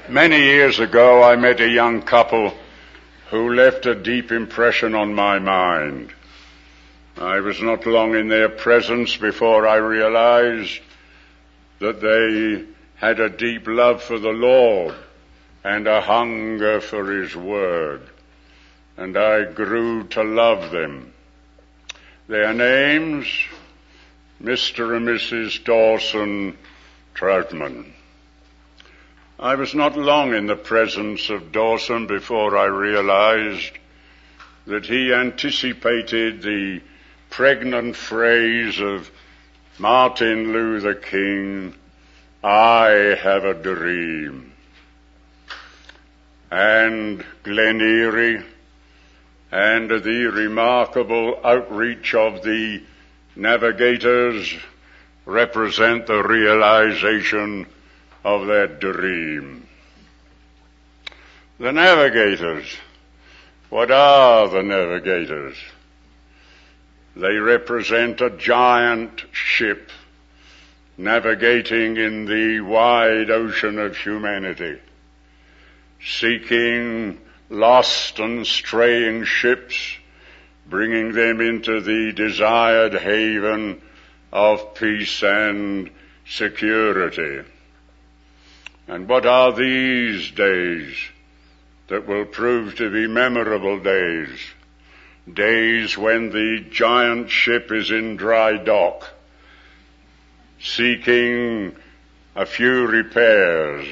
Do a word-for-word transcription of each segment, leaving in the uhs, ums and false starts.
Many years ago, I met a young couple who left a deep impression on my mind. I was not long in their presence before I realized that they had a deep love for the Lord and a hunger for His Word, and I grew to love them. Their names, Mister and Missus Dawson Troutman. I was not long in the presence of Dawson before I realized that he anticipated the pregnant phrase of Martin Luther King, "I have a dream." And Glen Erie and the remarkable outreach of the Navigators represent the realization of that dream. The Navigators. What are the Navigators? They represent a giant ship navigating in the wide ocean of humanity, seeking lost and straying ships, bringing them into the desired haven of peace and security. And what are these days that will prove to be memorable days? Days when the giant ship is in dry dock, seeking a few repairs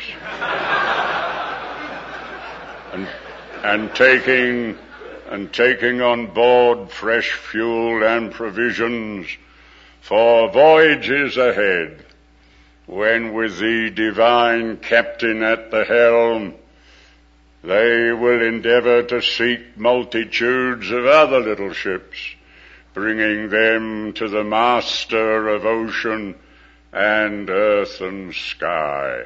and, and taking and taking on board fresh fuel and provisions for voyages ahead, when with the divine captain at the helm, they will endeavor to seek multitudes of other little ships, bringing them to the master of ocean and earth and sky.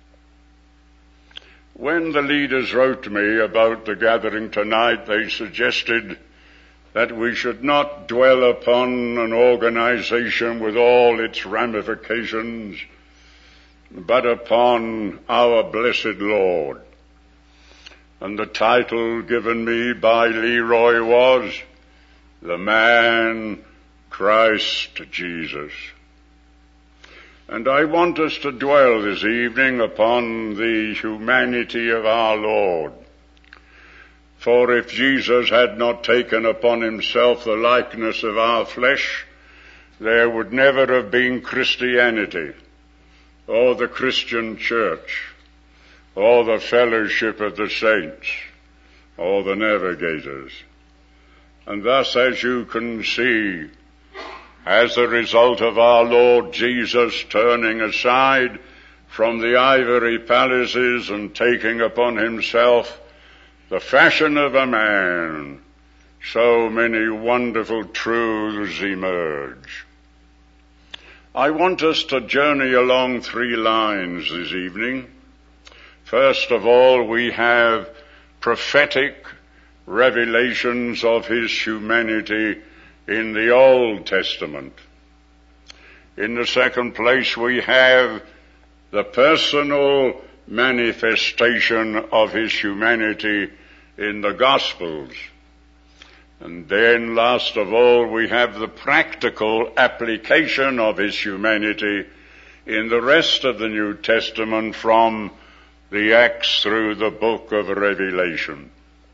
When the leaders wrote to me about the gathering tonight, they suggested that we should not dwell upon an organization with all its ramifications, but upon our blessed Lord. And the title given me by Leroy was, The Man Christ Jesus. And I want us to dwell this evening upon the humanity of our Lord. For if Jesus had not taken upon himself the likeness of our flesh, there would never have been Christianity, or the Christian church, or the fellowship of the saints, or the Navigators. And thus, as you can see, as a result of our Lord Jesus turning aside from the ivory palaces and taking upon himself the fashion of a man, so many wonderful truths emerge. I want us to journey along three lines this evening. First of all, we have prophetic revelations of his humanity in the Old Testament. In the second place, we have the personal manifestation of his humanity in the Gospels. And then, last of all, we have the practical application of his humanity in the rest of the New Testament, from the Acts through the book of Revelation.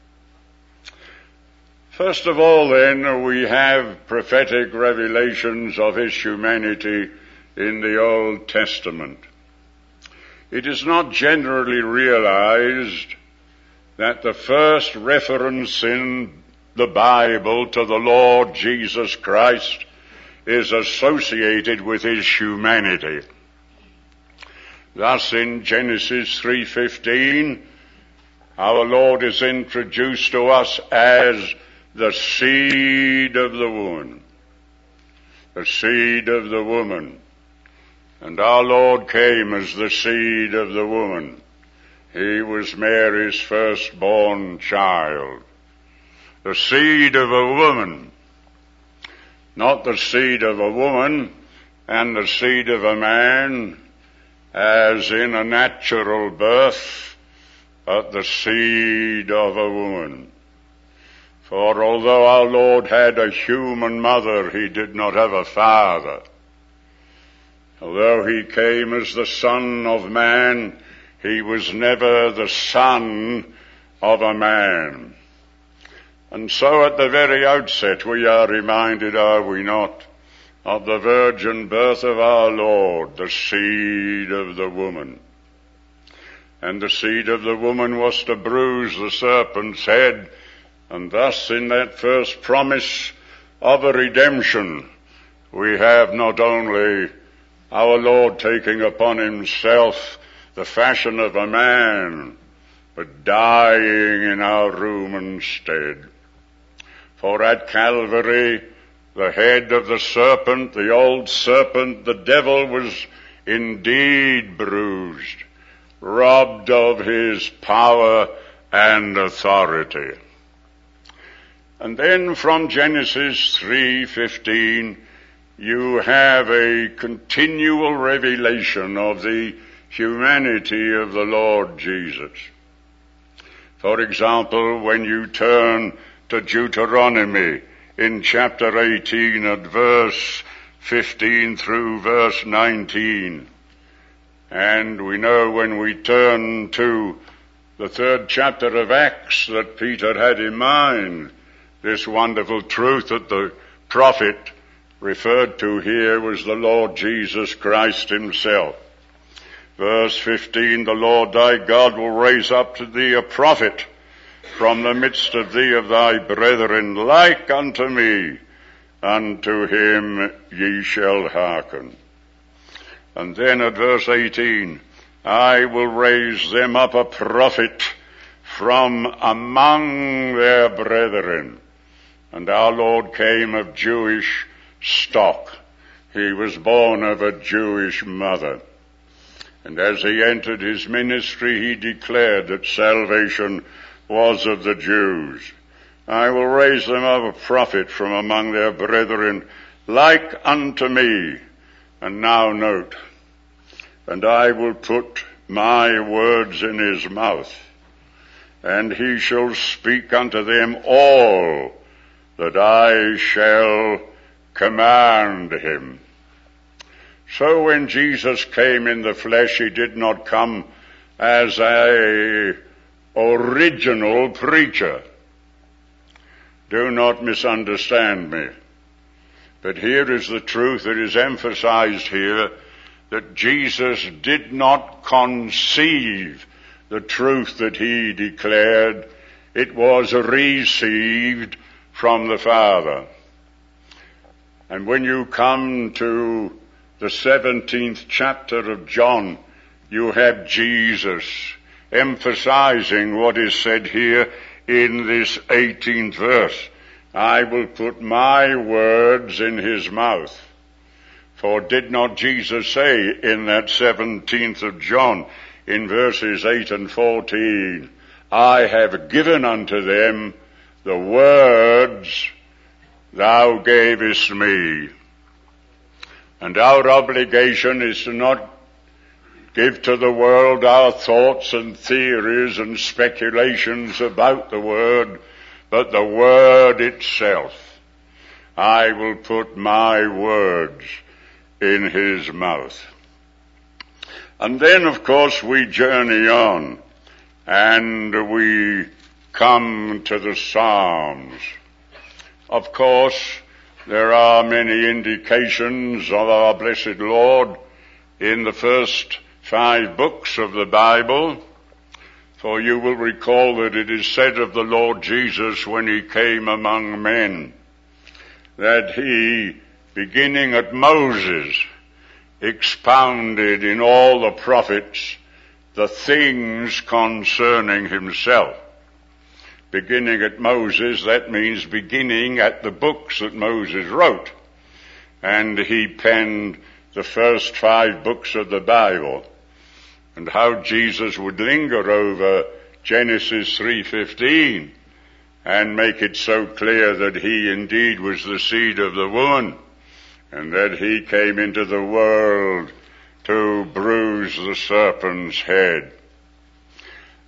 First of all, then, we have prophetic revelations of his humanity in the Old Testament. It is not generally realized that the first reference in the Bible to the Lord Jesus Christ is associated with his humanity. Thus, in Genesis three fifteen, our Lord is introduced to us as the seed of the woman. The seed of the woman. And our Lord came as the seed of the woman. He was Mary's firstborn child. The seed of a woman. Not the seed of a woman and the seed of a man, as in a natural birth but the seed of a woman. For although our Lord had a human mother, he did not have a father. Although he came as the Son of Man, he was never the son of a man. And so at the very outset we are reminded, are we not, of the virgin birth of our Lord, the seed of the woman. And the seed of the woman was to bruise the serpent's head, and thus in that first promise of a redemption, we have not only our Lord taking upon himself the fashion of a man, but dying in our room instead. For at Calvary, the head of the serpent, the old serpent, the devil, was indeed bruised, robbed of his power and authority. And then from Genesis three fifteen, you have a continual revelation of the humanity of the Lord Jesus. For example, when you turn to Deuteronomy in chapter eighteen at verse fifteen through verse nineteen, and we know when we turn to the third chapter of Acts that Peter had in mind, this wonderful truth that the prophet referred to here was the Lord Jesus Christ himself. Verse fifteen, the Lord thy God will raise up to thee a prophet from the midst of thee of thy brethren, like unto me, unto him ye shall hearken. And then at verse eighteen, I will raise them up a prophet from among their brethren. And our Lord came of Jewish stock. He was born of a Jewish mother. And as he entered his ministry, he declared that salvation was of the Jews. I will raise them up a prophet from among their brethren, like unto me. And now note, and I will put my words in his mouth, and he shall speak unto them all that I shall command him. So when Jesus came in the flesh, he did not come as a original preacher. Do not misunderstand me. But here is the truth that is emphasized here, that Jesus did not conceive the truth that he declared. It was received from the Father. And when you come to the seventeenth chapter of John, you have Jesus emphasizing what is said here in this eighteenth verse. I will put my words in his mouth. For did not Jesus say in that seventeenth of John, in verses eight and fourteen, I have given unto them the words thou gavest me. And our obligation is to not give to the world our thoughts and theories and speculations about the Word, but the Word itself. I will put my words in his mouth. And then, of course, we journey on, and we come to the Psalms. Of course, there are many indications of our blessed Lord in the first five books of the Bible. For you will recall that it is said of the Lord Jesus when he came among men, that he, beginning at Moses, expounded in all the prophets the things concerning himself. Beginning at Moses, that means beginning at the books that Moses wrote. And he penned the first five books of the Bible. And how Jesus would linger over Genesis three fifteen and make it so clear that he indeed was the seed of the woman, and that he came into the world to bruise the serpent's head.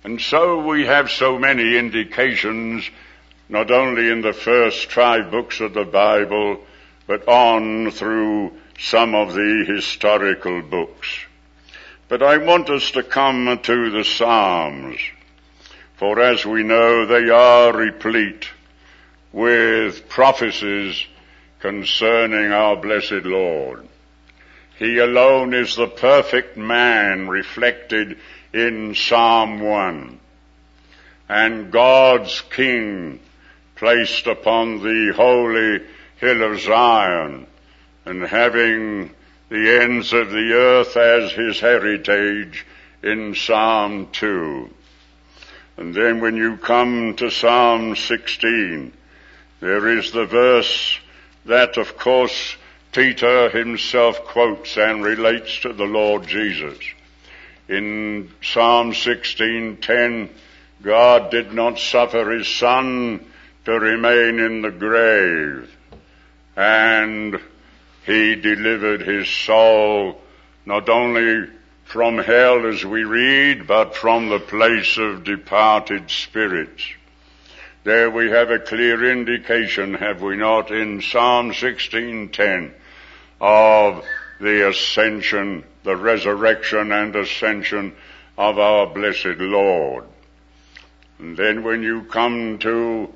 And so we have so many indications, not only in the first five books of the Bible, but on through some of the historical books. But I want us to come to the Psalms, for as we know, they are replete with prophecies concerning our blessed Lord. He alone is the perfect man reflected in Psalm one, and God's King placed upon the holy hill of Zion, and having the ends of the earth as his heritage in Psalm two. And then when you come to Psalm sixteen, there is the verse that, of course, Peter himself quotes and relates to the Lord Jesus. In Psalm sixteen ten, God did not suffer his Son to remain in the grave, and he delivered his soul not only from hell, as we read, but from the place of departed spirits. There we have a clear indication, have we not, in Psalm sixteen ten, of the ascension, the resurrection and ascension of our blessed Lord. And then when you come to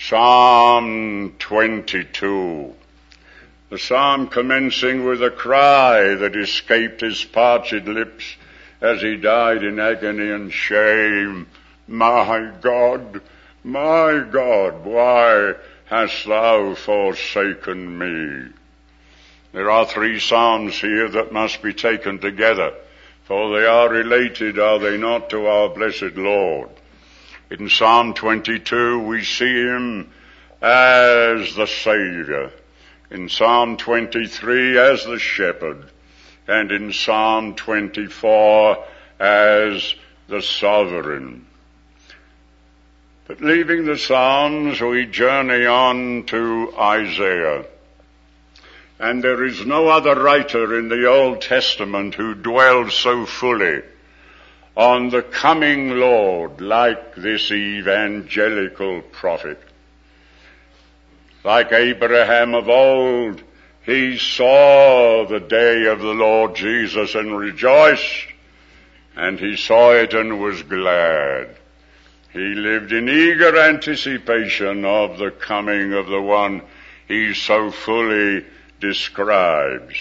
Psalm twenty-two, the psalm commencing with a cry that escaped his parched lips as he died in agony and shame, "My God, my God, why hast thou forsaken me?" There are three psalms here that must be taken together, for they are related, are they not, to our blessed Lord. In Psalm twenty-two we see him as the Savior, in Psalm twenty-three as the Shepherd, and in Psalm twenty-four as the Sovereign. But leaving the Psalms, we journey on to Isaiah. And there is no other writer in the Old Testament who dwells so fully on the coming Lord like this evangelical prophet. Like Abraham of old, he saw the day of the Lord Jesus and rejoiced, and he saw it and was glad. He lived in eager anticipation of the coming of the one he so fully describes.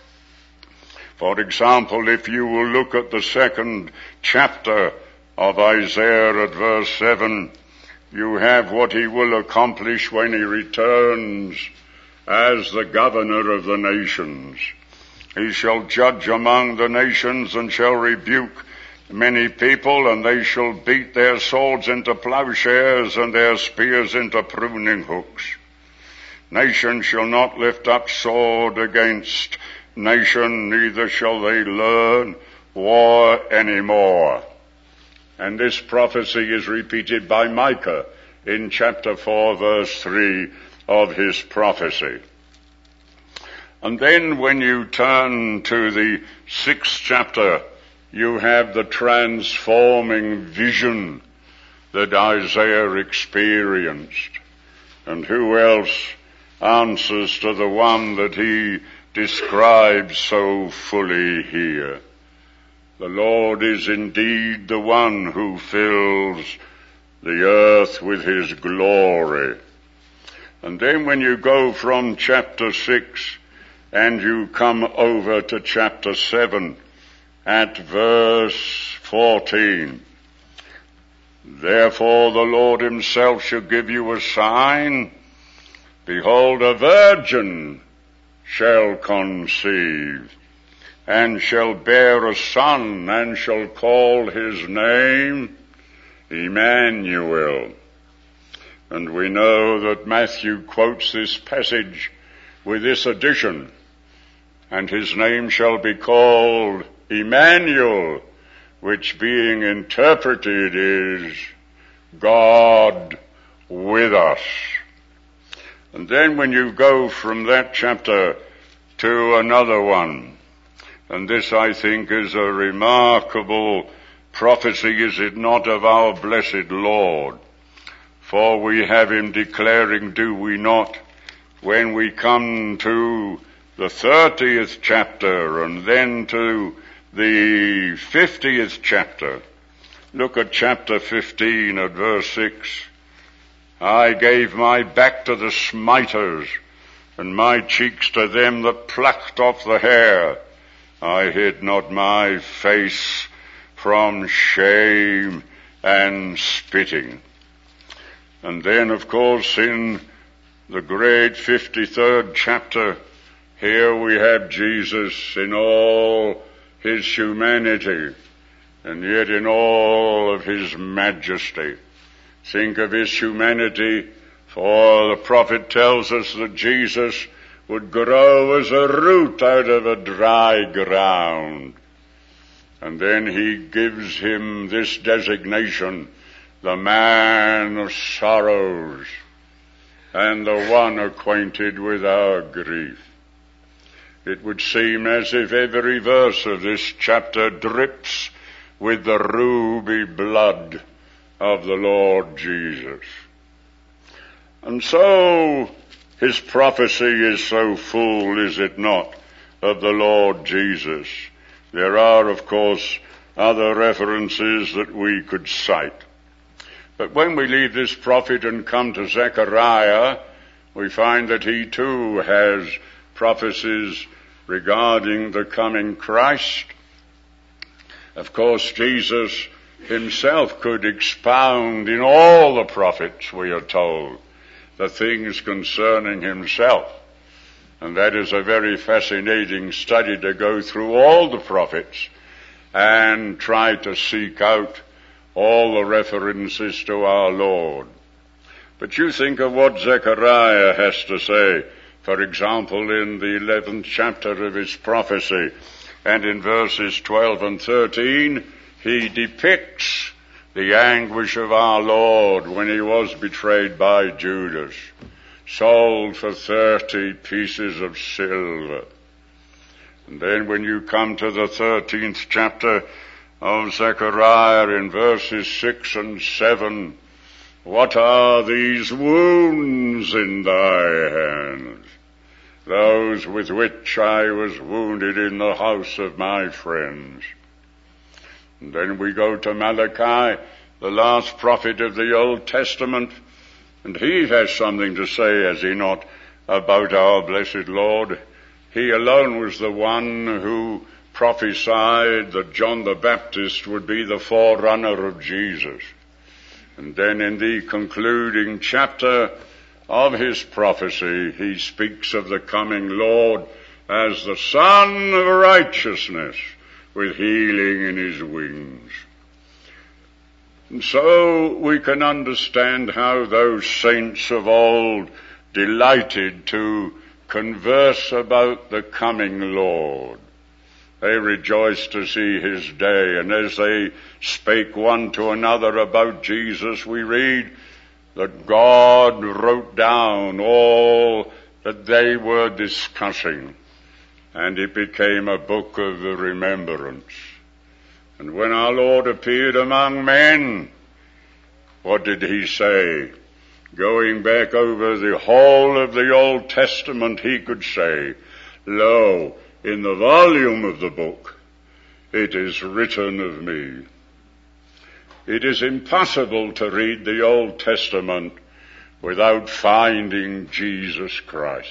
For example, if you will look at the second chapter of Isaiah at verse seven, you have what he will accomplish when he returns as the governor of the nations. He shall judge among the nations and shall rebuke many people, and they shall beat their swords into plowshares and their spears into pruning hooks. Nation shall not lift up sword against nation, neither shall they learn war any more. And this prophecy is repeated by Micah in chapter four, verse three of his prophecy. And then when you turn to the sixth chapter, you have the transforming vision that Isaiah experienced. And who else answers to the one that he describes so fully here? The Lord is indeed the one who fills the earth with his glory. And then when you go from chapter six and you come over to chapter seven at verse fourteen, therefore the Lord himself shall give you a sign. Behold, a virgin shall conceive, and shall bear a son, and shall call his name Emmanuel. And we know that Matthew quotes this passage with this addition, and his name shall be called Emmanuel, which being interpreted is God with us. And then when you go from that chapter to another one, and this I think is a remarkable prophecy, is it not, of our blessed Lord? For we have him declaring, do we not, when we come to the thirtieth chapter and then to the fiftieth chapter. Look at chapter fifteen at verse six. I gave my back to the smiters, and my cheeks to them that plucked off the hair. I hid not my face from shame and spitting. And then, of course, in the great fifty-third chapter, here we have Jesus in all his humanity, and yet in all of his majesty. Think of his humanity, for the prophet tells us that Jesus would grow as a root out of a dry ground. And then he gives him this designation, the man of sorrows, and the one acquainted with our grief. It would seem as if every verse of this chapter drips with the ruby blood of the Lord Jesus. And so his prophecy is so full, is it not, of the Lord Jesus. There are, of course, other references that we could cite. But when we leave this prophet and come to Zechariah, we find that he too has prophecies regarding the coming Christ. Of course, Jesus himself could expound in all the prophets, we are told, the things concerning himself. And that is a very fascinating study, to go through all the prophets and try to seek out all the references to our Lord. But you think of what Zechariah has to say, for example, in the eleventh chapter of his prophecy, and in verses twelve and thirteen, he depicts the anguish of our Lord when he was betrayed by Judas, sold for thirty pieces of silver. And then when you come to the thirteenth chapter of Zechariah, in verses six and seven, what are these wounds in thy hands? Those with which I was wounded in the house of my friends. And then we go to Malachi, the last prophet of the Old Testament, and he has something to say, has he not, about our blessed Lord. He alone was the one who prophesied that John the Baptist would be the forerunner of Jesus. And then in the concluding chapter of his prophecy, he speaks of the coming Lord as the Son of Righteousness, with healing in his wings. And so we can understand how those saints of old delighted to converse about the coming Lord. They rejoiced to see his day, and as they spake one to another about Jesus, we read that God wrote down all that they were discussing, and it became a book of remembrance. And when our Lord appeared among men, what did he say? Going back over the whole of the Old Testament, he could say, Lo, in the volume of the book, it is written of me. It is impossible to read the Old Testament without finding Jesus Christ.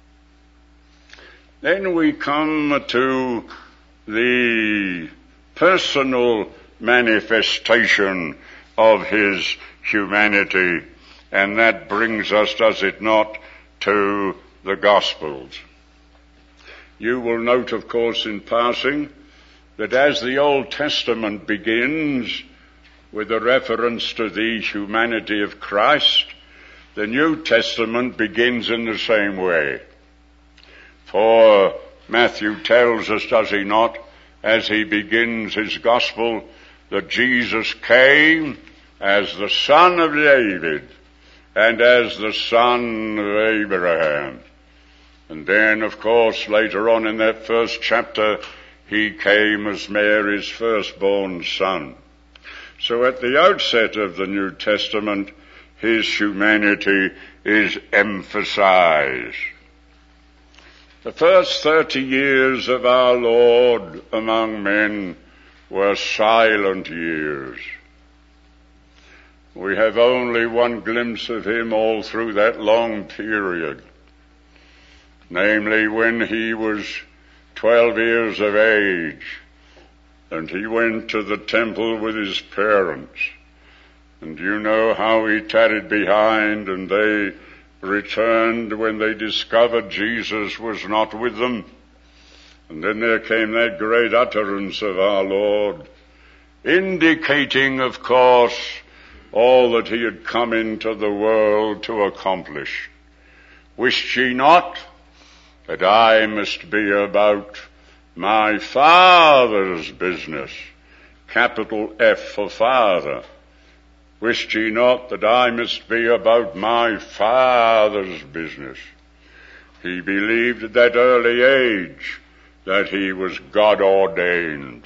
Then we come to the personal manifestation of his humanity, and that brings us, does it not, to the Gospels. You will note, of course, in passing, that as the Old Testament begins with a reference to the humanity of Christ, the New Testament begins in the same way. For Matthew tells us, does he not, as he begins his Gospel, that Jesus came as the Son of David and as the Son of Abraham. And then, of course, later on in that first chapter, he came as Mary's firstborn son. So at the outset of the New Testament, his humanity is emphasized. The first thirty years of our Lord among men were silent years. We have only one glimpse of him all through that long period, namely when he was twelve years of age, and he went to the temple with his parents. And you know how he tarried behind, and they returned when they discovered Jesus was not with them. And then there came that great utterance of our Lord, indicating, of course, all that he had come into the world to accomplish. Wist ye not that I must be about my Father's business? Capital F for Father. Wist ye not that I must be about my Father's business? He believed at that early age that he was God ordained.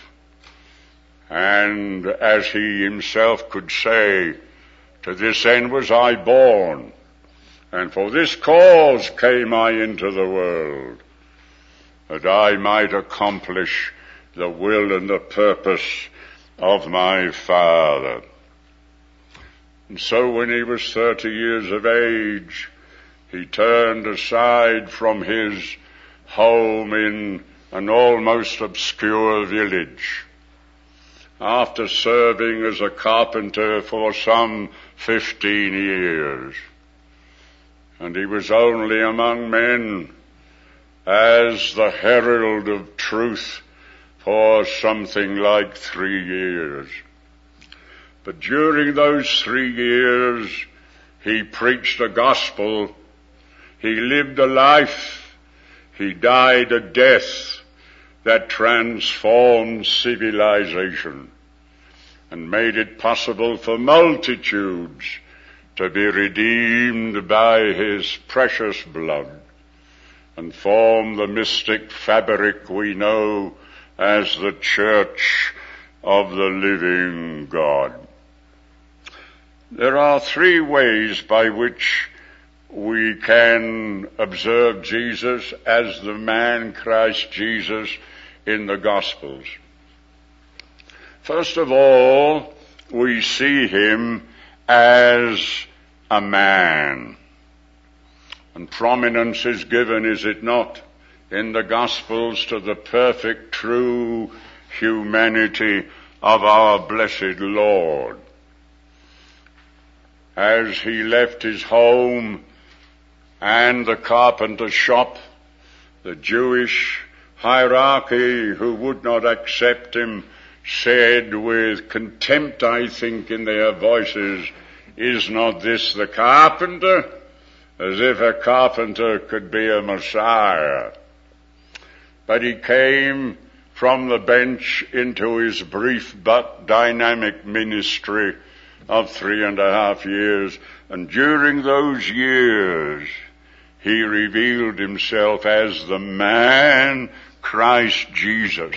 And as he himself could say, to this end was I born, and for this cause came I into the world, that I might accomplish the will and the purpose of my Father. And so when he was thirty years of age, he turned aside from his home in an almost obscure village, after serving as a carpenter for some fifteen years. And he was only among men as the herald of truth for something like three years. But during those three years, he preached the gospel, he lived a life, he died a death that transformed civilization and made it possible for multitudes to be redeemed by his precious blood and form the mystic fabric we know as the Church of the living God. There are three ways by which we can observe Jesus as the man Christ Jesus in the Gospels. First of all, we see him as a man. And prominence is given, is it not, in the Gospels to the perfect, true humanity of our blessed Lord. As he left his home and the carpenter's shop, the Jewish hierarchy who would not accept him said with contempt, I think, in their voices, "Is not this the carpenter?" As if a carpenter could be a Messiah. But he came from the bench into his brief but dynamic ministry of three and a half years, and during those years he revealed himself as the man Christ Jesus.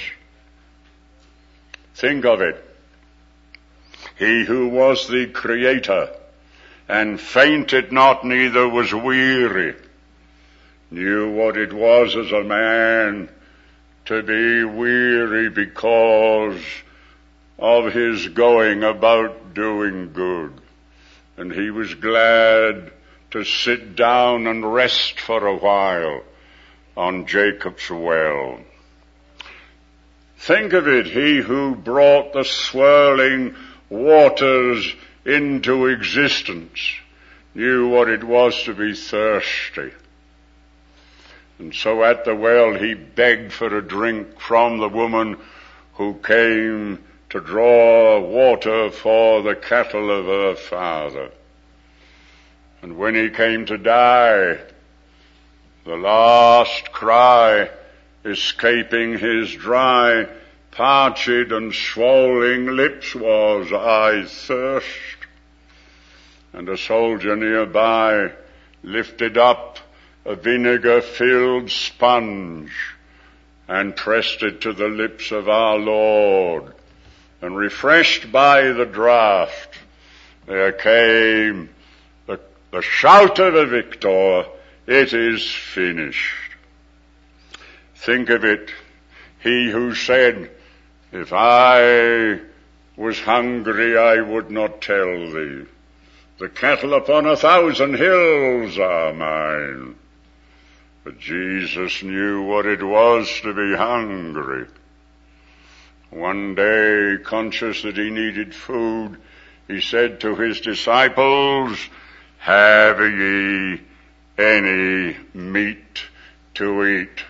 Think of it. He who was the Creator and fainted not, neither was weary, knew what it was as a man to be weary because of his going about doing good. And he was glad to sit down and rest for a while on Jacob's well. Think of it, he who brought the swirling waters into existence knew what it was to be thirsty. And so at the well he begged for a drink from the woman who came to draw water for the cattle of her father. And when he came to die, the last cry escaping his dry, parched and swollen lips was, "I thirst." And a soldier nearby lifted up a vinegar-filled sponge and pressed it to the lips of our Lord and refreshed by the draught, there came the, the shout of a victor, "It is finished." Think of it. He who said, "If I was hungry, I would not tell thee. The cattle upon a thousand hills are mine." But Jesus knew what it was to be hungry. One day, conscious that he needed food, he said to his disciples, "Have ye any meat to eat?"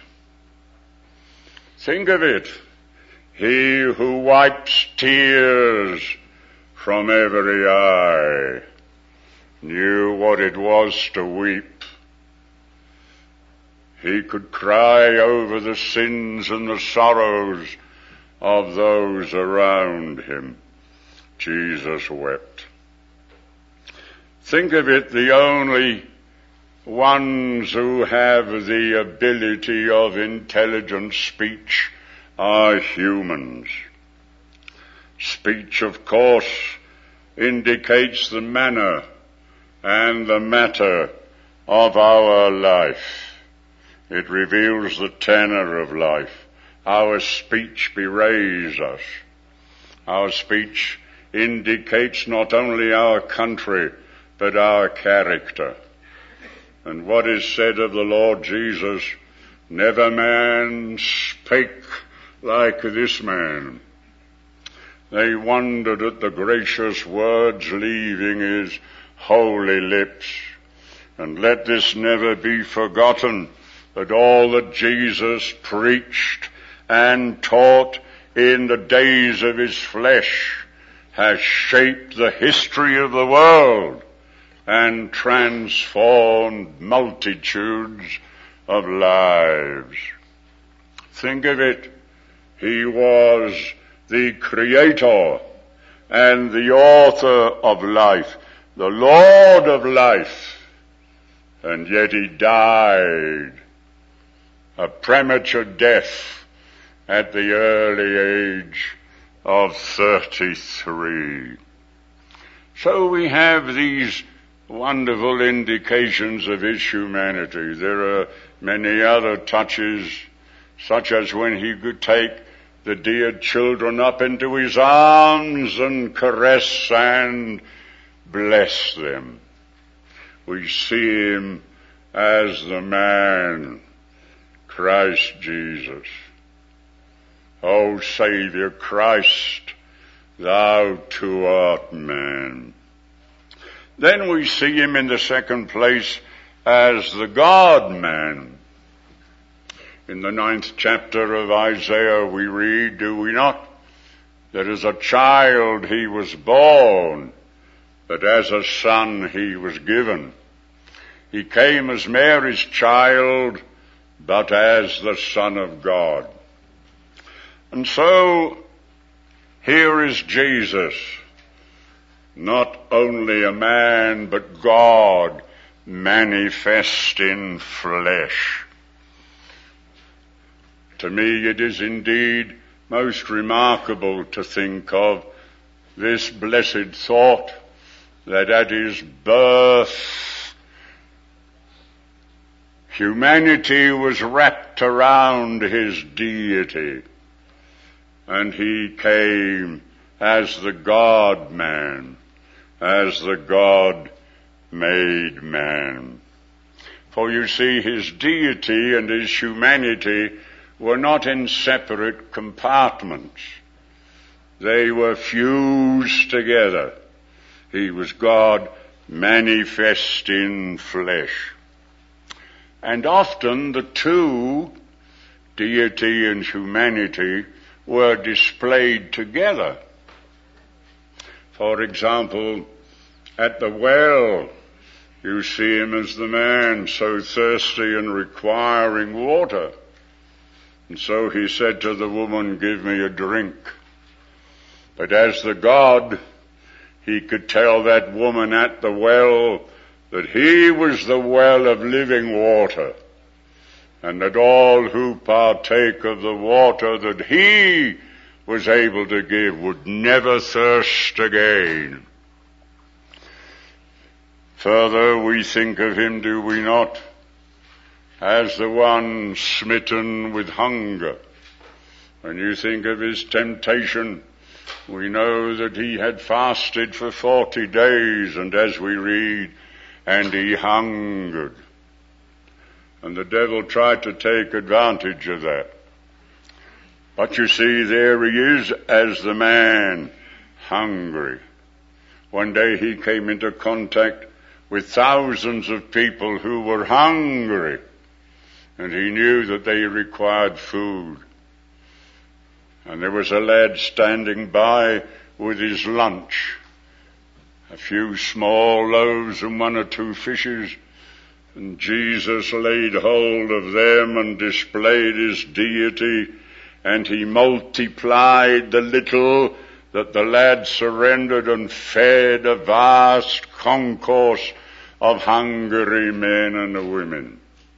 Think of it. He who wipes tears from every eye knew what it was to weep. He could cry over the sins and the sorrows of those around him. Jesus wept. Think of it, the only ones who have the ability of intelligent speech are humans. Speech, of course, indicates the manner and the matter of our life. It reveals the tenor of life. Our speech bewrays us. Our speech indicates not only our country, but our character. And what is said of the Lord Jesus, "Never man spake like this man." They wondered at the gracious words leaving his holy lips. And let this never be forgotten, that all that Jesus preached and taught in the days of his flesh has shaped the history of the world and transformed multitudes of lives. Think of it. He was the creator and the author of life, the Lord of life, and yet he died a premature death at the early age of thirty-three. So we have these wonderful indications of his humanity. There are many other touches, such as when he could take the dear children up into his arms and caress and bless them. We see him as the man, Christ Jesus. O Saviour Christ, thou too art man. Then we see him in the second place as the God-man. In the ninth chapter of Isaiah we read, do we not, that as a child he was born, but as a son he was given. He came as Mary's child, but as the Son of God. And so, here is Jesus, not only a man, but God manifest in flesh. To me it is indeed most remarkable to think of this blessed thought, that at his birth, humanity was wrapped around his deity, and he came as the God-man, as the God-made man. For you see, his deity and his humanity were not in separate compartments. They were fused together. He was God manifest in flesh. And often the two, deity and humanity, were displayed together. For example, at the well, you see him as the man so thirsty and requiring water. And so he said to the woman, give me a drink. But as the God, he could tell that woman at the well that he was the well of living water, and that all who partake of the water that he was able to give, would never thirst again. Further, we think of him, do we not, as the one smitten with hunger. When you think of his temptation, we know that he had fasted for forty days, and as we read, and he hungered. And the devil tried to take advantage of that. But you see, there he is as the man, hungry. One day he came into contact with thousands of people who were hungry, and he knew that they required food. And there was a lad standing by with his lunch, a few small loaves and one or two fishes, and Jesus laid hold of them and displayed his deity, and he multiplied the little that the lad surrendered and fed a vast concourse of hungry men and women.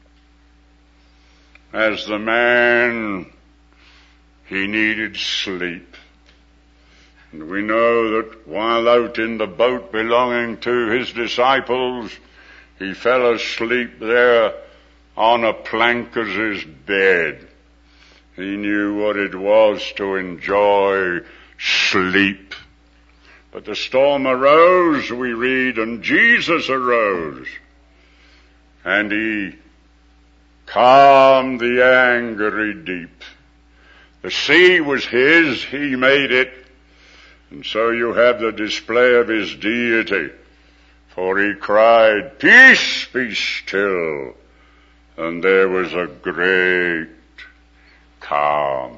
As the man, he needed sleep. And we know that while out in the boat belonging to his disciples, he fell asleep there on a plank as his bed. He knew what it was to enjoy sleep. But the storm arose, we read, and Jesus arose, and he calmed the angry deep. The sea was his, he made it, and so you have the display of his deity. For he cried, "Peace, be still," and there was a great calm.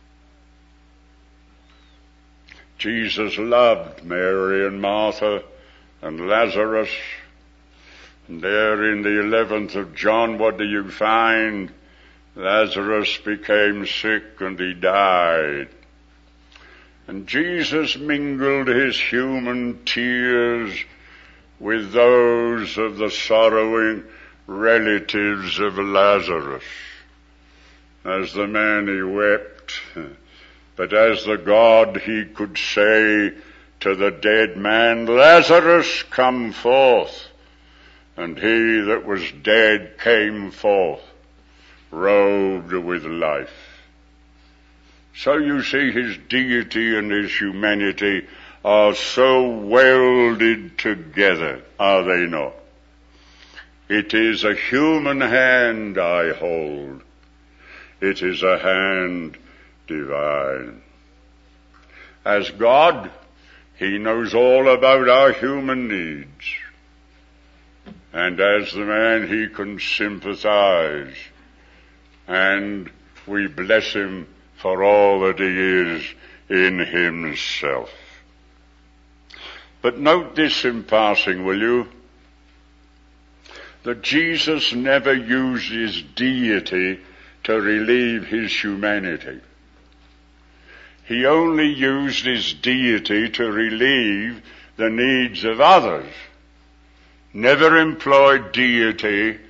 Jesus loved Mary and Martha and Lazarus. And there in the eleventh of John, what do you find? Lazarus became sick and he died. And Jesus mingled his human tears with those of the sorrowing relatives of Lazarus. As the man he wept, but as the God he could say to the dead man, "Lazarus, come forth." And he that was dead came forth, robed with life. So you see, his deity and his humanity are so welded together, are they not? It is a human hand I hold. It is a hand divine. As God, he knows all about our human needs. And as the man, he can sympathize. And we bless him for all that he is in himself. But note this in passing, will you? That Jesus never used his deity to relieve his humanity. He only used his deity to relieve the needs of others. Never employed deity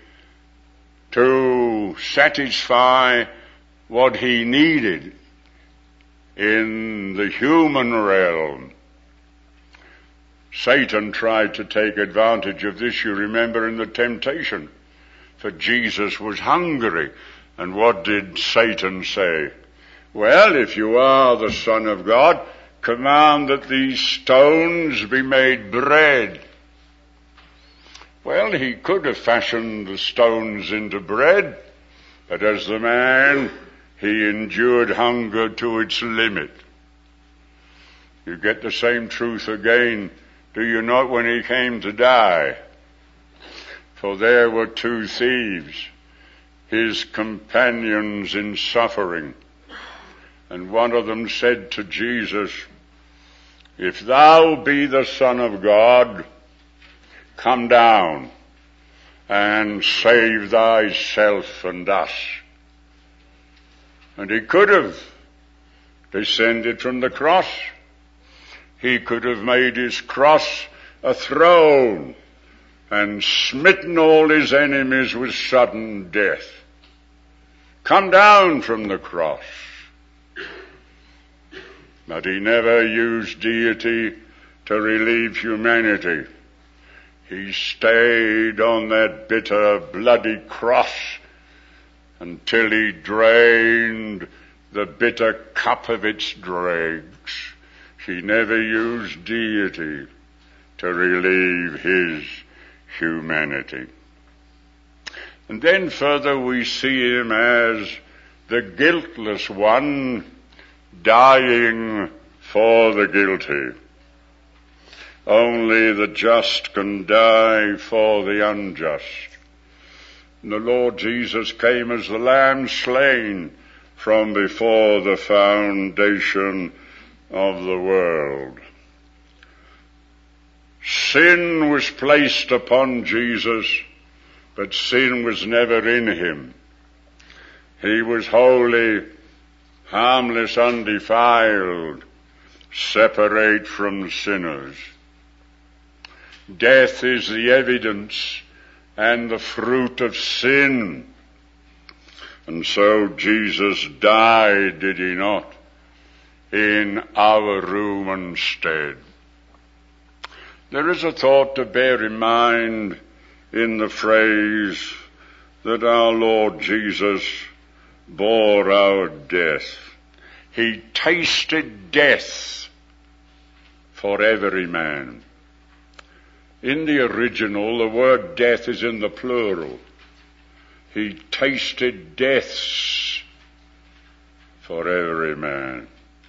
to satisfy what he needed in the human realm. Satan tried to take advantage of this, you remember, in the temptation. For Jesus was hungry. And what did Satan say? Well, if you are the Son of God, command that these stones be made bread. Well, he could have fashioned the stones into bread, but as the man, he endured hunger to its limit. You get the same truth again, do you not, when he came to die? For there were two thieves, his companions in suffering. And one of them said to Jesus, "If thou be the Son of God, come down and save thyself and us." And he could have descended from the cross. He could have made his cross a throne and smitten all his enemies with sudden death. Come down from the cross. But he never used deity to relieve humanity. He stayed on that bitter, bloody cross until he drained the bitter cup of its dregs. He never used deity to relieve his humanity. And then further we see him as the guiltless one dying for the guilty. Only the just can die for the unjust. And the Lord Jesus came as the lamb slain from before the foundation of the world. Sin was placed upon Jesus, but sin was never in him. He was holy, harmless, undefiled, separate from sinners. Death is the evidence and the fruit of sin. And so Jesus died, did he not, in our room instead. There is a thought to bear in mind in the phrase that our Lord Jesus bore our death. He tasted death for every man. In the original, the word death is in the plural. He tasted deaths for every man.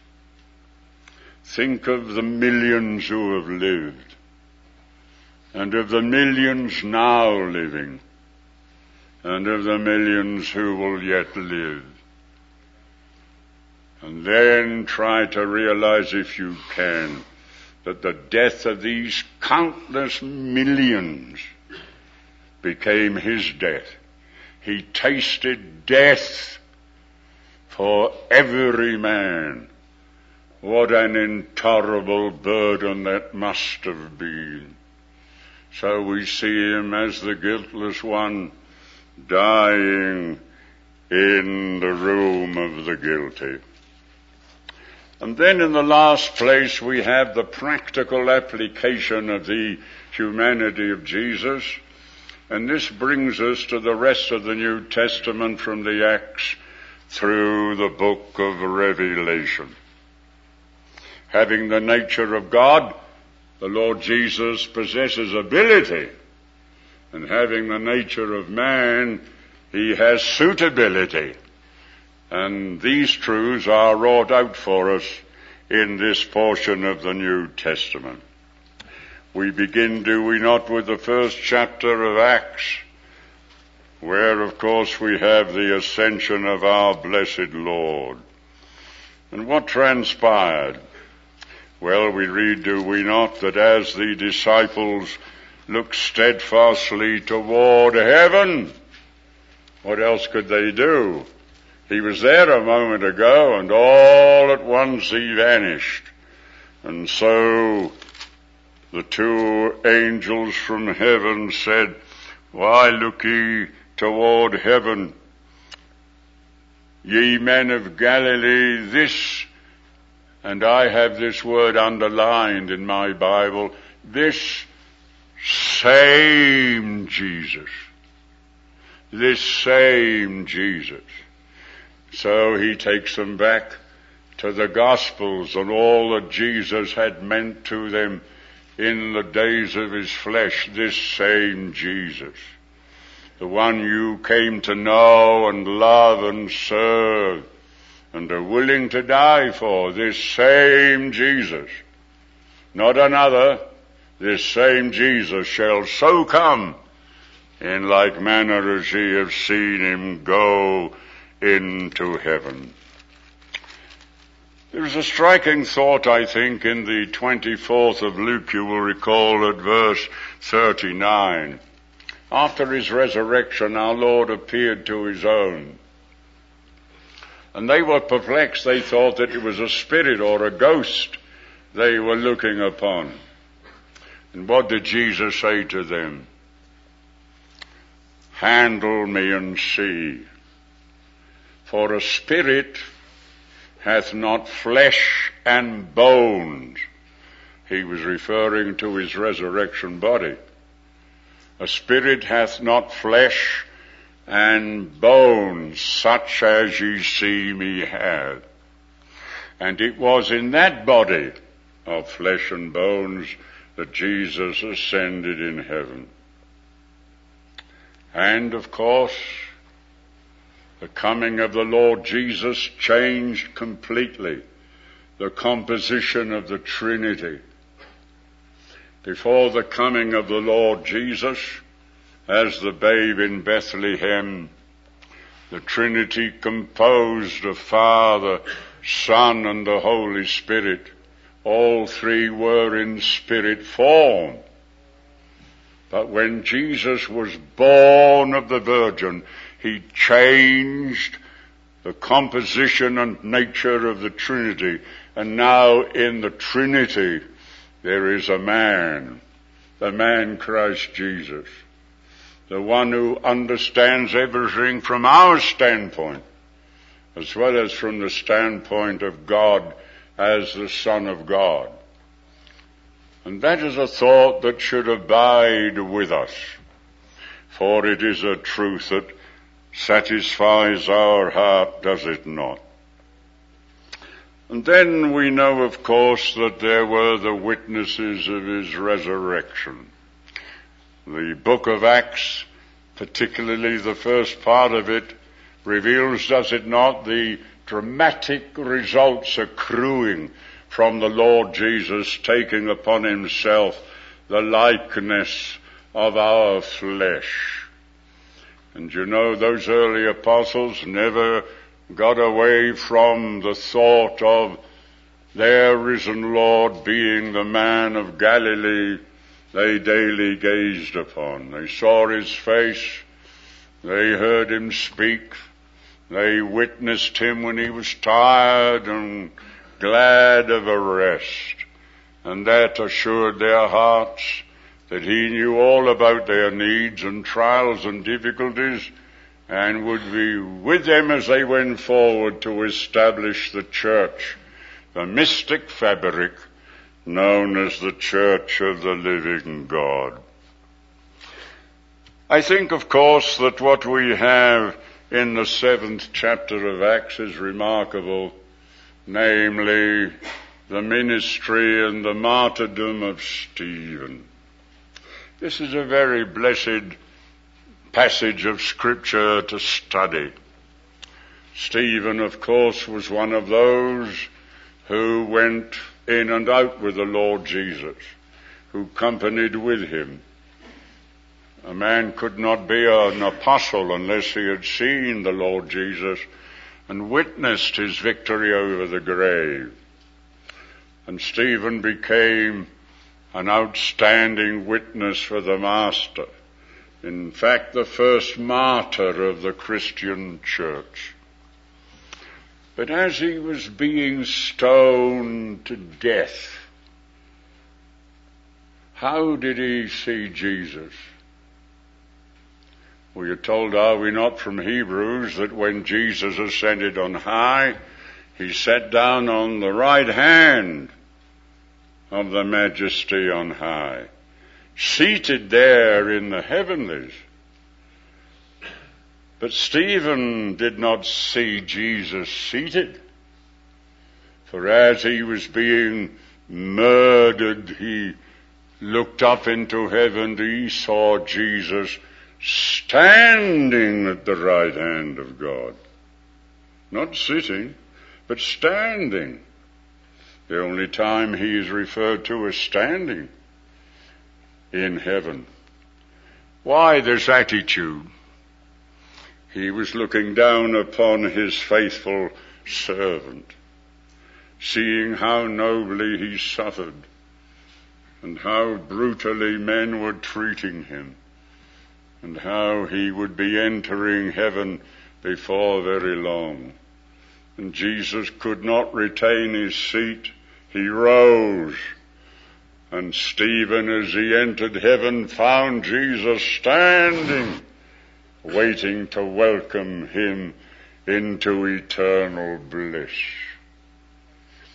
Think of the millions who have lived, and of the millions now living, and of the millions who will yet live. And then try to realize, if you can, that the death of these countless millions became his death. He tasted death for every man. What an intolerable burden that must have been. So we see him as the guiltless one dying in the room of the guilty. And then in the last place we have the practical application of the humanity of Jesus. And this brings us to the rest of the New Testament from the Acts through the book of Revelation. Having the nature of God, the Lord Jesus possesses ability. And having the nature of man, he has suitability. And these truths are wrought out for us in this portion of the New Testament. We begin, do we not, with the first chapter of Acts, where, of course, we have the ascension of our blessed Lord. And what transpired? Well, we read, do we not, that as the disciples looked steadfastly toward heaven, what else could they do? He was there a moment ago, and all at once he vanished. And so the two angels from heaven said, why look ye toward heaven? Ye men of Galilee, this, and I have this word underlined in my Bible, this same Jesus. This same Jesus. So he takes them back to the Gospels and all that Jesus had meant to them in the days of his flesh. This same Jesus, the one you came to know and love and serve and are willing to die for, this same Jesus, not another, this same Jesus shall so come in like manner as ye have seen him go into heaven. There's a striking thought, I think, in the twenty-fourth of Luke, you will recall, at verse thirty-nine. After his resurrection, our Lord appeared to his own. And they were perplexed. They thought that it was a spirit or a ghost they were looking upon. And what did Jesus say to them? Handle me and see. For a spirit hath not flesh and bones. He was referring to his resurrection body. A spirit hath not flesh and bones, such as ye see me have. And it was in that body of flesh and bones that Jesus ascended in heaven. And, of course, the coming of the Lord Jesus changed completely the composition of the Trinity. Before the coming of the Lord Jesus, as the babe in Bethlehem, the Trinity composed of Father, Son, and the Holy Spirit. All three were in spirit form. But when Jesus was born of the Virgin, he changed the composition and nature of the Trinity. And now in the Trinity there is a man, the man Christ Jesus, the one who understands everything from our standpoint, as well as from the standpoint of God as the Son of God. And that is a thought that should abide with us, for it is a truth that satisfies our heart, does it not? And then we know, of course, that there were the witnesses of his resurrection. The book of Acts, particularly the first part of it, reveals, does it not, the dramatic results accruing from the Lord Jesus taking upon himself the likeness of our flesh. And you know, those early apostles never got away from the thought of their risen Lord being the man of Galilee they daily gazed upon. They saw his face, they heard him speak, they witnessed him when he was tired and glad of a rest, and that assured their hearts that he knew all about their needs and trials and difficulties, and would be with them as they went forward to establish the church, the mystic fabric known as the Church of the Living God. I think, of course, that what we have in the seventh chapter of Acts is remarkable, namely the ministry and the martyrdom of Stephen. This is a very blessed passage of Scripture to study. Stephen, of course, was one of those who went in and out with the Lord Jesus, who companied with him. A man could not be an apostle unless he had seen the Lord Jesus and witnessed his victory over the grave. And Stephen became an outstanding witness for the Master. In fact, the first martyr of the Christian church. But as he was being stoned to death, how did he see Jesus? We are told, are we not, from Hebrews, that when Jesus ascended on high, he sat down on the right hand of the Majesty on high, seated there in the heavenlies. But Stephen did not see Jesus seated, for as he was being murdered, he looked up into heaven and he saw Jesus standing at the right hand of God. Not sitting, but standing. The only time he is referred to as standing in heaven. Why this attitude? He was looking down upon his faithful servant, seeing how nobly he suffered and how brutally men were treating him, and how he would be entering heaven before very long. And Jesus could not retain his seat. He rose, and Stephen, as he entered heaven, found Jesus standing, waiting to welcome him into eternal bliss.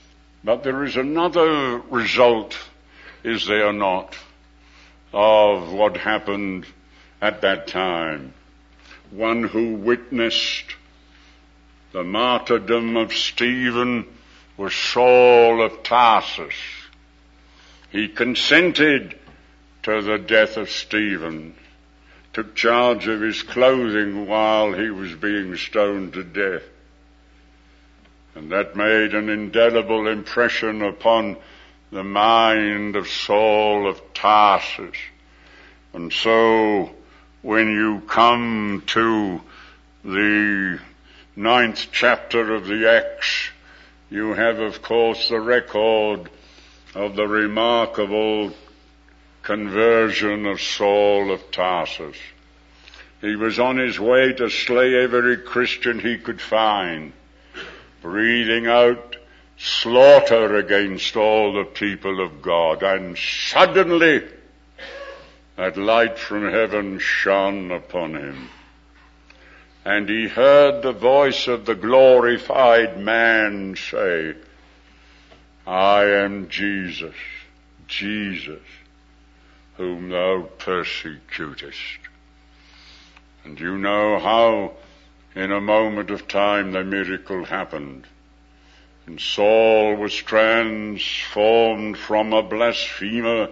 But there is another result, is there not, of what happened at that time. One who witnessed the martyrdom of Stephen was Saul of Tarsus. He consented to the death of Stephen, took charge of his clothing while he was being stoned to death. And that made an indelible impression upon the mind of Saul of Tarsus. And so, when you come to the ninth chapter of the Acts, you have, of course, the record of the remarkable conversion of Saul of Tarsus. He was on his way to slay every Christian he could find, breathing out slaughter against all the people of God. And suddenly that light from heaven shone upon him, and he heard the voice of the glorified man say, I am Jesus, Jesus, whom thou persecutest. And you know how in a moment of time the miracle happened. And Saul was transformed from a blasphemer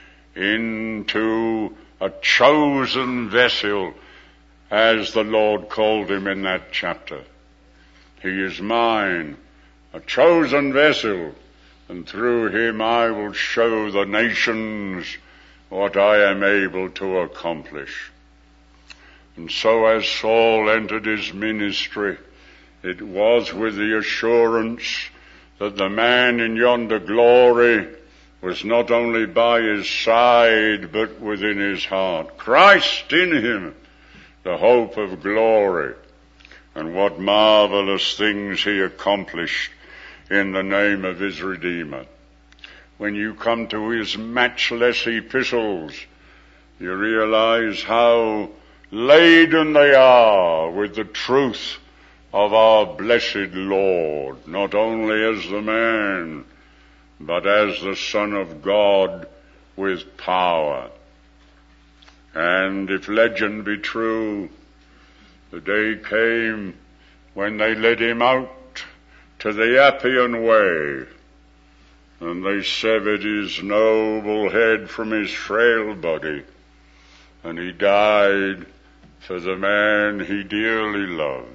into a chosen vessel, as the Lord called him in that chapter. He is mine, a chosen vessel, and through him I will show the nations what I am able to accomplish. And so as Saul entered his ministry, it was with the assurance that the man in yonder glory was not only by his side, but within his heart. Christ in him, the hope of glory. And what marvelous things he accomplished in the name of his Redeemer. When you come to his matchless epistles, you realize how laden they are with the truth of our blessed Lord, not only as the man, but as the Son of God with power. And if legend be true, the day came when they led him out to the Appian Way, and they severed his noble head from his frail body, and he died for the man he dearly loved.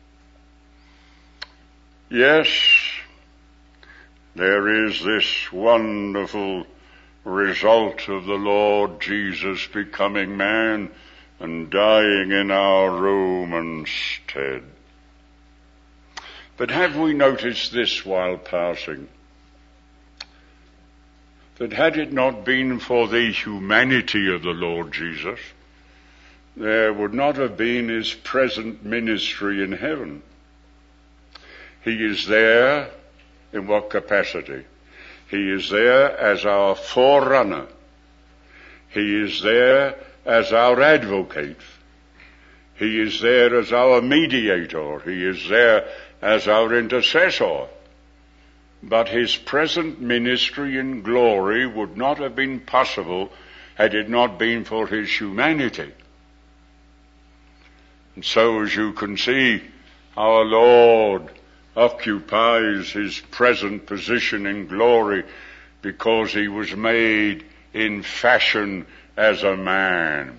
Yes, there is this wonderful result of the Lord Jesus becoming man and dying in our room and stead. But have we noticed this while passing? That had it not been for the humanity of the Lord Jesus, there would not have been his present ministry in heaven. He is there in what capacity? He is there as our forerunner. He is there as our advocate. He is there as our mediator. He is there as our intercessor. But his present ministry in glory would not have been possible had it not been for his humanity. And so, as you can see, our Lord occupies his present position in glory because he was made in fashion as a man.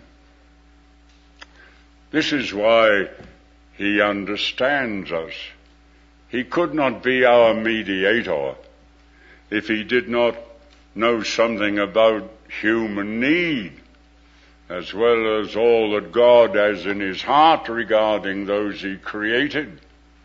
This is why he understands us. He could not be our mediator if he did not know something about human need, as well as all that God has in his heart regarding those he created.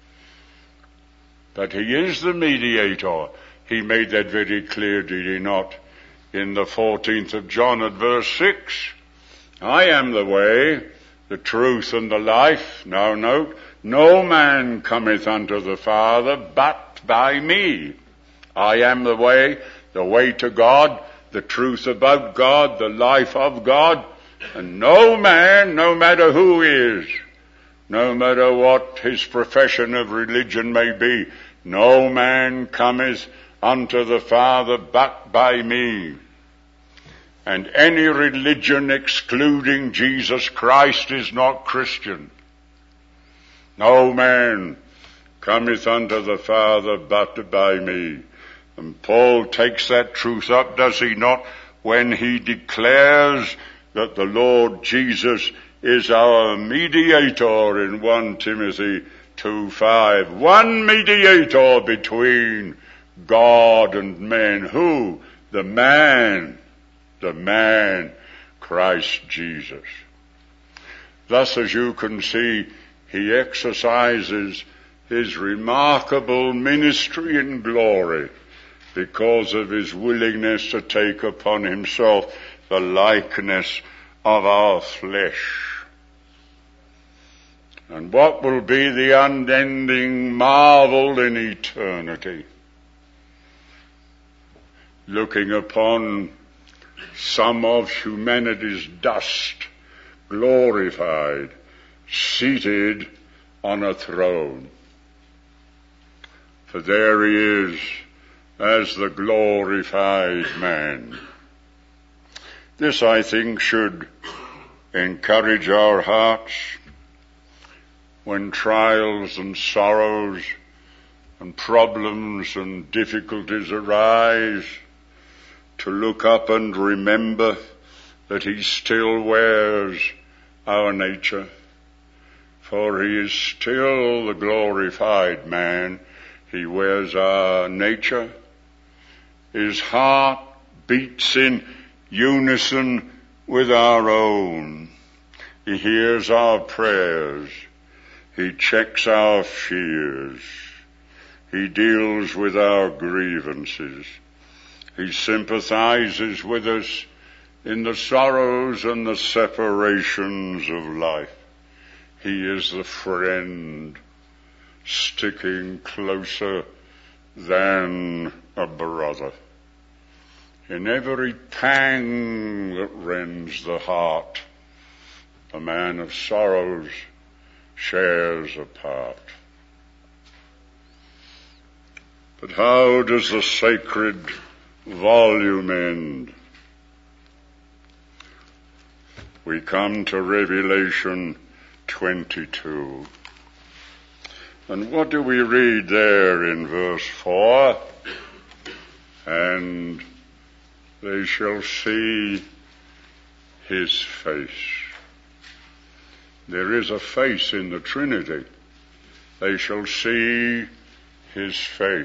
But he is the mediator. He made that very clear, did he not? In the fourteenth of John at verse six. I am the way, the truth, and the life. Now note, no man cometh unto the Father but by me. I am the way, the way to God, the truth about God, the life of God. And no man, no matter who he is, no matter what his profession of religion may be, no man cometh unto the Father but by me. And any religion excluding Jesus Christ is not Christian. No man cometh unto the Father but by me. And Paul takes that truth up, does he not, when he declares that the Lord Jesus is our mediator in First Timothy two five. One mediator between God and men. Who? The man. The man, Christ Jesus. Thus, as you can see, he exercises his remarkable ministry in glory because of his willingness to take upon himself the likeness of our flesh. And what will be the unending marvel in eternity? Looking upon some of humanity's dust, glorified, seated on a throne. For there he is as the glorified man. This, I think, should encourage our hearts when trials and sorrows and problems and difficulties arise, to look up and remember that he still wears our nature, for he is still the glorified man. He wears our nature. His heart beats in unison with our own. He hears our prayers. He checks our fears. He deals with our grievances. He sympathizes with us in the sorrows and the separations of life. He is the friend sticking closer than a brother. In every pang that rends the heart, the man of sorrows shares a part. But how does the sacred volume end? We come to Revelation twenty-two. And what do we read there in verse four? And they shall see his face. There is a face in the Trinity. They shall see his face.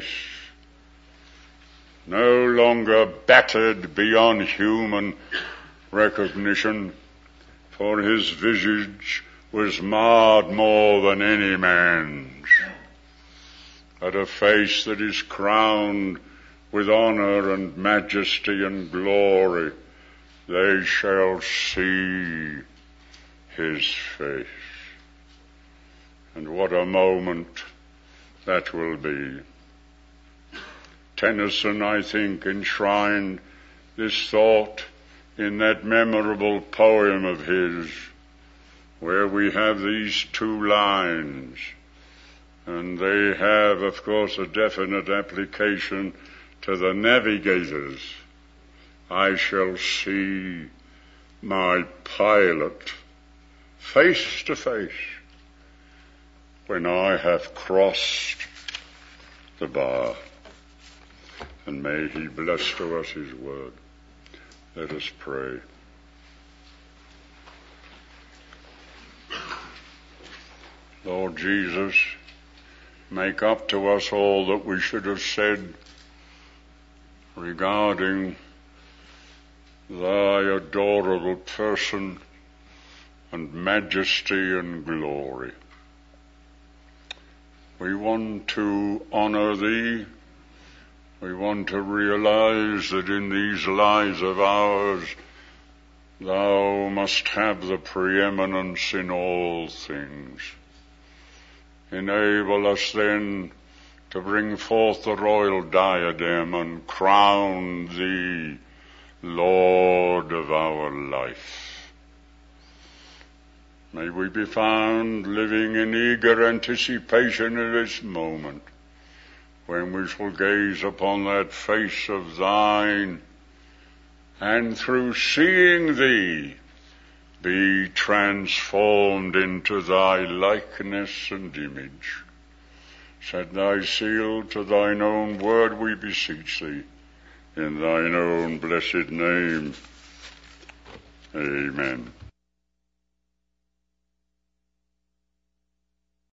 No longer battered beyond human recognition, for his visage was marred more than any man's. But a face that is crowned with honor and majesty and glory, they shall see his face. And what a moment that will be. Tennyson, I think, enshrined this thought in that memorable poem of his, where we have these two lines, and they have, of course, a definite application to the navigators. I shall see my pilot face to face when I have crossed the bar. And may he bless to us his word. Let us pray. Lord Jesus, make up to us all that we should have said regarding thy adorable person and majesty and glory. We want to honor thee. We want to realize that in these lives of ours, thou must have the preeminence in all things. Enable us then to bring forth the royal diadem and crown thee Lord of our life. May we be found living in eager anticipation of this moment, when we shall gaze upon that face of thine, and through seeing thee be transformed into thy likeness and image. Set thy seal to thine own word, we beseech thee, in thine own blessed name. Amen.